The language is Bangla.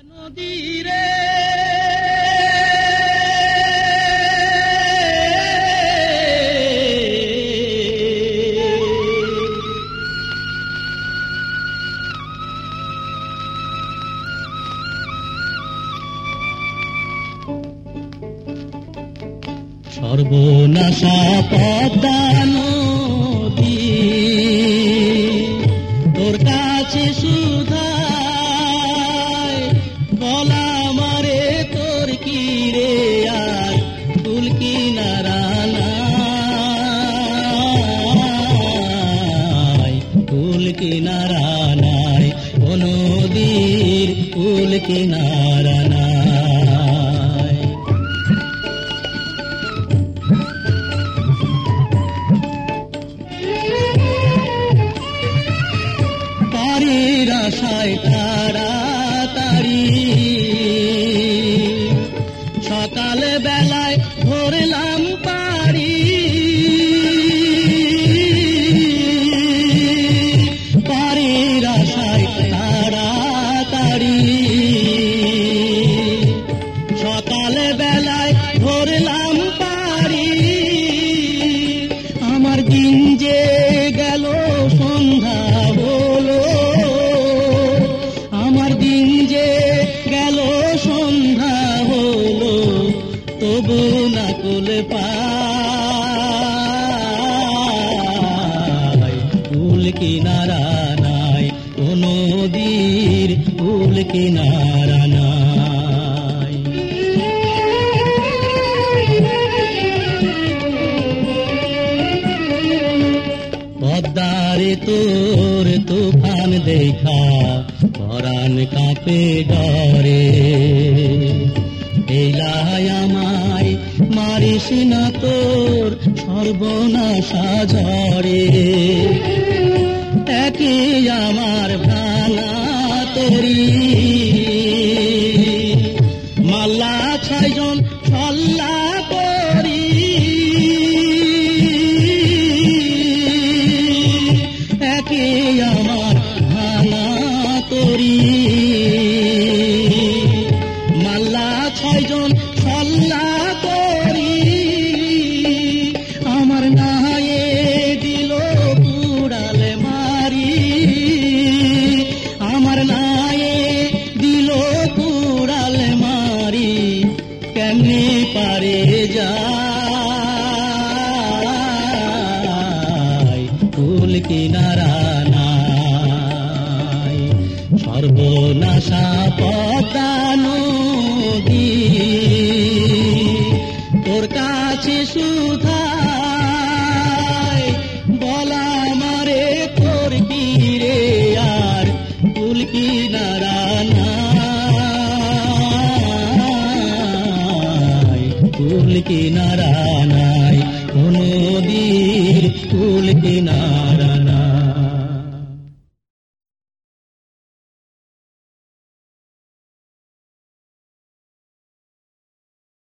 নদীরে সর্বনাশা পদ্মা নদী তোর কাছে সুধায় বলা মারে তোর কি রে আর কুল কিনারা নাই কুল কিনারা নাই ও নদীর কুল কিনারা নাই আশায় তাড়াতাড়ি সকাল বেলায় ধরলাম পাড়ি পাড়ির আশায় তাড়াতাড়ি সকাল বেলায় ধরলাম পাড়ি আমার দিন যে গেল সন্ধ্যা হলো দিন যে গেল সন্ধ্যা হলো তবু না কুল পাই কুল কিনারা নাই ও নদীর কুল কিনারা নাই পদ্মারে তোর তুফান দেখা পরাণ কাঁপে ডরে এলাই আমায় মারিস না তোর সর্বনাশা ঝরে একই আমার ভাঙা তরি মাল্লা ছয়জন ছল্লা করি একই আমার ভাঙা তরি মাল্লা ছয়জন ছল্লা করি আমার নায়ে দিল কুড়াল মারি আমার নায়ে দিল কুড়াল মারি কেমনি পারে যায় কুল কিনারা নাই সর্বনাশা পদ্মা নদী তোর কাছে সুধায় বলা মারে তোর কি রে আর কুল কিনারা নাই কুল কিনারা নাই ও নদীর কুল কিনারা